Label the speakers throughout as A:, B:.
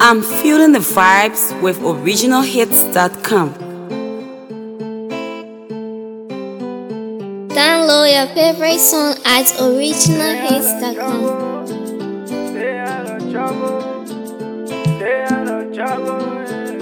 A: I'm feeling the vibes with originalhits.com.
B: Download your favorite song at originalhits.com.
C: Stay out of trouble. Stay out of trouble.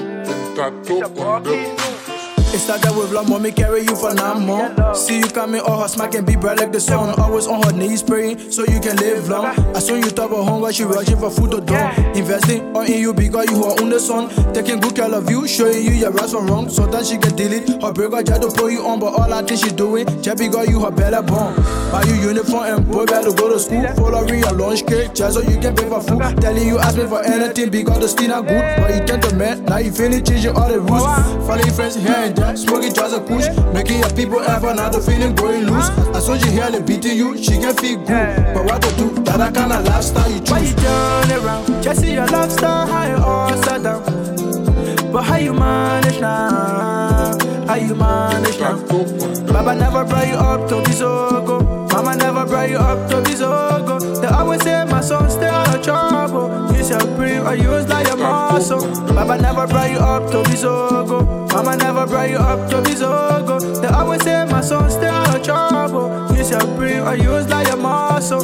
D: It started with love, mommy carry you for 9 more. See you coming, all her smacking, be bright like the sun. Always on her knees praying, so you can live long. I saw you talk about hunger, she rushing for food to do. Investing all in you because you are on the sun. Taking good care of you, showing you your right from wrong. So that she can delete her break, I try to pull you on, but all I think she doing, just because you her better born. Buy you uniform and boy better go to school. Following your lunch cake, just so you can pay for food. Telling you ask me for anything because the still not good. But you turn to man, now you feeling changing all the rules. Following friends here and there, smoking just a push. Making your people ever now the feeling going loose. As soon as she hear the beating you, she can feel good. But what to do, that I kind of lifestyle you choose.
C: Why you turn around? Just see your lifestyle, how you all sat down. But how you manage now? How you manage now? Baba never brought you up to be so good. Mama never brought you up to be so good. They always say my son stay out of trouble. Use your brain or use like your muscle. Baba never brought you up to be so good. Mama never brought you up to be so good. They always say my son stay out of trouble. Use your brain or use like your muscle.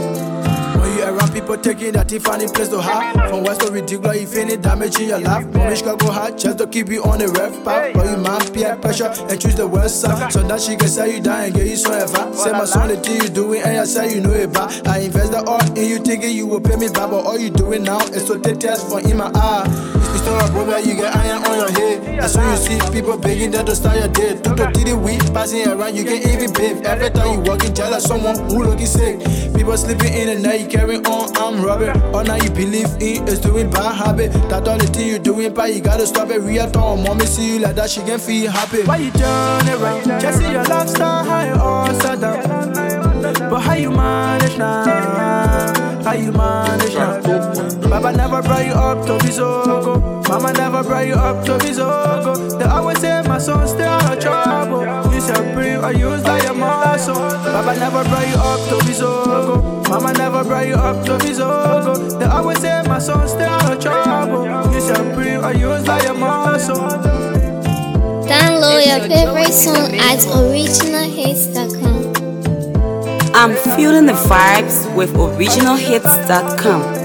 D: When you around people taking that funny place to hide. From west to ridiculous, if any damage in your life. Mommy can go hard just to keep you on the ref path. But you mind peer pressure and choose the worst side. So that she can say you down and get you so ever. Say my son the thing you doing and you say you know it back. I invest the all in you thinking you will pay me back. But all you doing now is to take tests for in my eye. It's not a problem, you get iron on your head. That's when you see people begging them to start your day. To the week passing around, you can even bathe. Every time you walking jealous someone who looking sick. People sleeping in the night, you carry on, I'm robbing. All now you believe in is doing bad habit. That all the thing you doing, but you gotta stop it. Real talk, mommy see you like that, she can feel happy.
C: Why you turn around? Just see your lifestyle, how you all sat down. But how you manage now? How you manage now? Baba never brought you up to be so good. Mama never brought you up to be so good. They always say my son stay out of trouble. Use your brain or use like your muscle. Baba never brought you up to be so good. Mama never brought you up to be so good. They always say my son stay out of trouble. Use your brain or use like your muscle.
B: Download your favorite song at originalhits.com.
A: I'm feeling the vibes with originalhits.com.